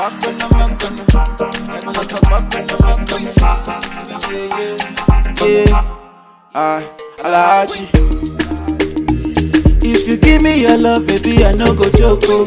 back when I'm young, I gonna come back when I'm young. Yeah, Alaji. If you give me your love, baby, I no go joke. Oh.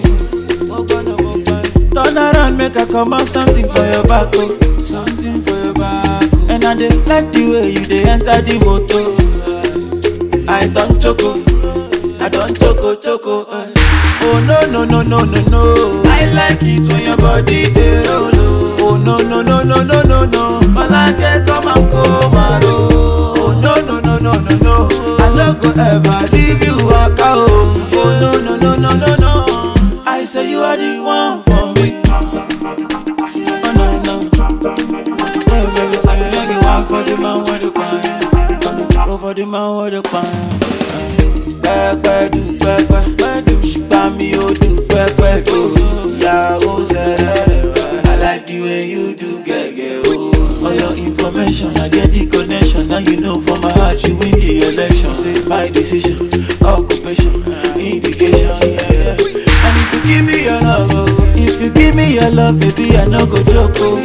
Turn around, make I come out something for your back. Oh. Something for your back. Oh. And I dey like the way you dey enter the motor. I don't choco, I don't choco. Oh no no no no no no. I like it when your body dey roll. Oh no no no no no no no. Malake come and come and roll. Oh no no no no no no. I no go ever leave you waka oh. Oh no no no no no no. I say you are the one for me. Oh no no. Oh baby, say you the one for the man with the pan. Oh for the man with the pan. Pepe do pepe, she buy me oh do pepe do. Yeah oh say I like the way you do gege oh. For your information, I get the connection. Now you know for my heart you win the election. Say my decision, occupation, indication. Yeah. And if you give me your love, oh, if you give me your love, baby, I no go joke. Oh.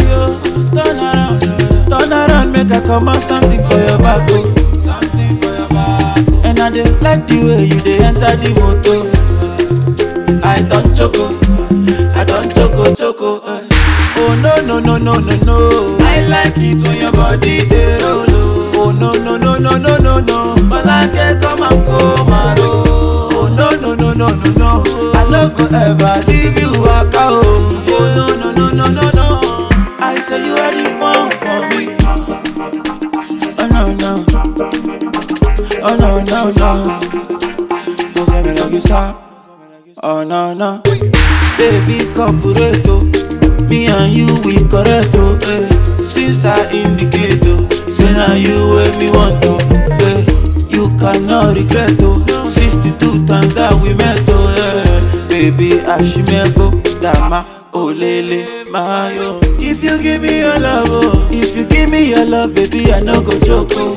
Turn around, make I come out something for your back. Oh. Something for your back. Oh. And I dey like the way you dey enter the motor. I don't choco, I don't choco. Oh no no no no no no. I like it when your body dey roll. Oh no no no no no no no. Malake come and come and roll. Oh no no no no no no. I no go ever leave you waka oh. Oh no no no no no no. I say you are the one for me. Oh no no. Oh no no no. Don't say me like you stop. Oh no no. Baby corporato. Me and you we correct oh, eh. Since I indicate oh, say now you where me want to, eh. You cannot regret oh, 62 times that we met oh, eh. Baby ashimeko, dama, olele, mayo. If you give me your love oh, if you give me your love baby I no go joke oh.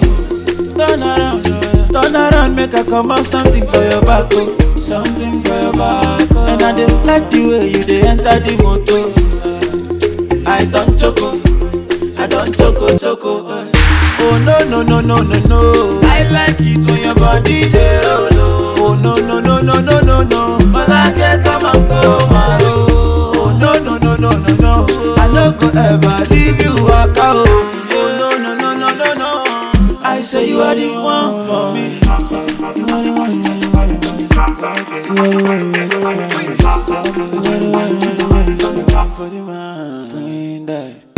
Turn around, make I come out something for your back oh. Something for your back oh. And I dey like the way you dey enter the motor. I don't choco, I don't choco. Oh no no no no no no. I like it when your body dey roll. Oh no no no no no no no. Malake come and come and roll. Oh no no no no no no. I no go ever leave you waka oh. Oh no no no no no no. I say you are the one for me. You are the one. For the man, sling that.